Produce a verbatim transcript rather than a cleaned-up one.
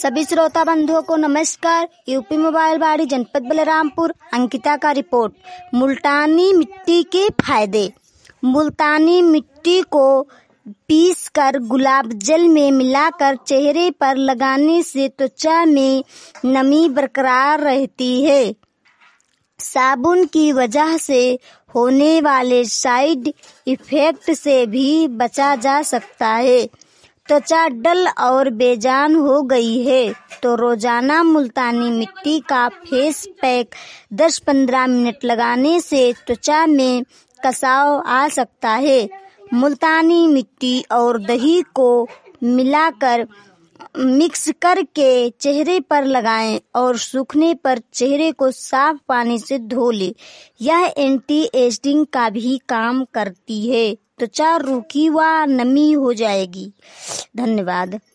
सभी श्रोता बंधुओं को नमस्कार। यूपी मोबाइल बाड़ी जनपद बलरामपुर अंकिता का रिपोर्ट। मुल्तानी मिट्टी के फायदे। मुल्तानी मिट्टी को पीस कर गुलाब जल में मिलाकर चेहरे पर लगाने से त्वचा में नमी बरकरार रहती है। साबुन की वजह से होने वाले साइड इफेक्ट से भी बचा जा सकता है। त्वचा डल और बेजान हो गई है तो रोजाना मुल्तानी मिट्टी का फेस पैक दस पंद्रह मिनट लगाने से त्वचा में कसाव आ सकता है। मुल्तानी मिट्टी और दही को मिलाकर मिक्स करके चेहरे पर लगाएं और सूखने पर चेहरे को साफ पानी से धो लें। यह एंटी एजिंग का भी काम करती है। त्वचा रूखी व नमी हो जाएगी। धन्यवाद।